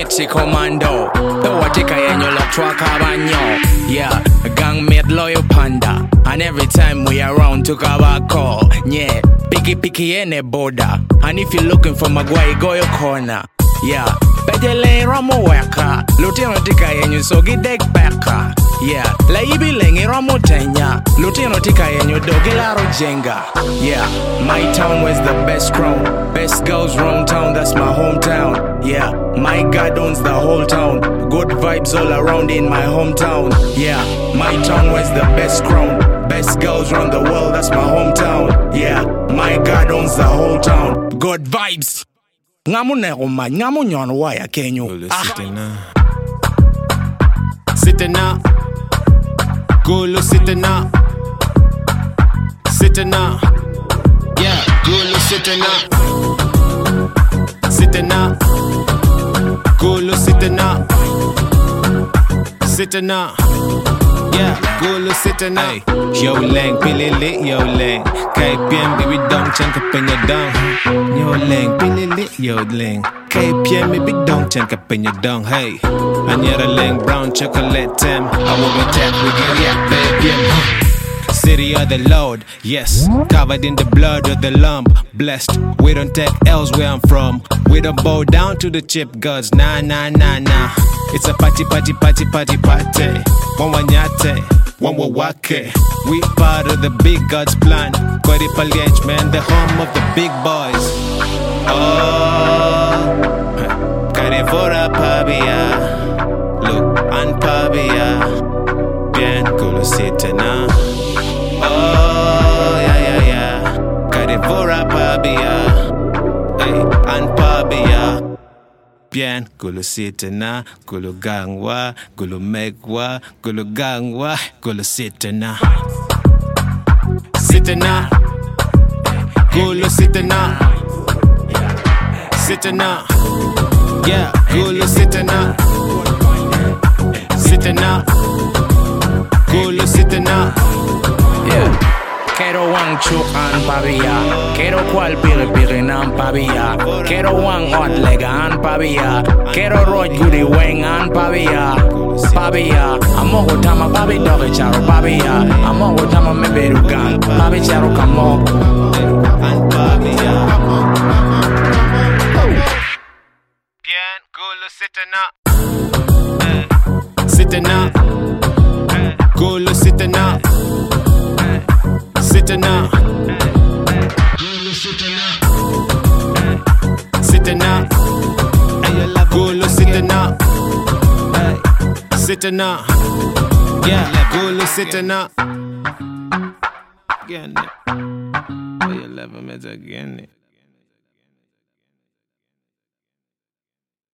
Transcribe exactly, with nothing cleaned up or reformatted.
sexy commando. The watika yenyo lock truck abanyo. Yeah, gang mate loyal panda. And every time we around to call. Yeah, picky picky any border. And if you're looking for Maguire, go your corner. Yeah, Pedele Ramo Waka. Lutino tika yenyo so get deck backa. Yeah, la ibi lengi Ramo Tenya. Lutino tika yenyo dogilaro jenga. Yeah, my town was the best crown. Best girls round town, that's my hometown. Yeah, my God owns the whole town. Good vibes all around in my hometown. Yeah, my town was the best crown. Best girls round the world, that's my hometown. Yeah, my God owns the whole town. Good vibes. Ngamu neruma, ngamu nyon waya kenyu. Sitting up, Gulu sitting up, sitting up, yeah, Gulu sitting up, sitting up, Gulu sitting up, sitting up, yeah, Gulu sitting up. Yo Lang, pili lit, yo Lang, kay bien baby dong chan ka penya dong. Yo Lang, pili lit, yo Lang, kay bien baby dong chan ka penya dong. Hey, anyara Lang brown chocolate tem, I will be tap we get yeah baby. City of the Lord, yes, covered in the blood of the Lamb. Blessed, we don't take L's where I'm from. We don't bow down to the chip gods, nah, nah, nah, nah. It's a party, party, party, party, party. One wanyate, one wawake. We part of the big God's plan. Kodi Paliench, man, the home of the big boys. Oh, Carivora Pabia. Look, and Pabia. Bien, Gulu Sitana. Oh, yeah, yeah, yeah. Carivora Pabia. Hey, and Pabia. Bien, Gulu Sitana, Gulu Gangwa, Gulu Megwa, Gulu Gangwa, Gulu Sitana. Sitana, Gulu Sitana, Sitana, yeah, Gulu Sitana, Sitana, Gulu Sitana, yeah. Quiero wang chuk an pabia. Quiero cual piri piri nan pabia. Quiero wang hot lega an pabia. Quiero road goody wang an pabia. Pabia. Amo go tama pabi doge charo pabia. Amo go tama me beru gang. Pabi charo kamo. An pabia. Bien, Gulu Sitana. Sitana. Gulu Sitana. Sitting up, sitting up, Gulu sitting up, sitting up, yeah, Gulu sitting up. Again, oh, you love him again.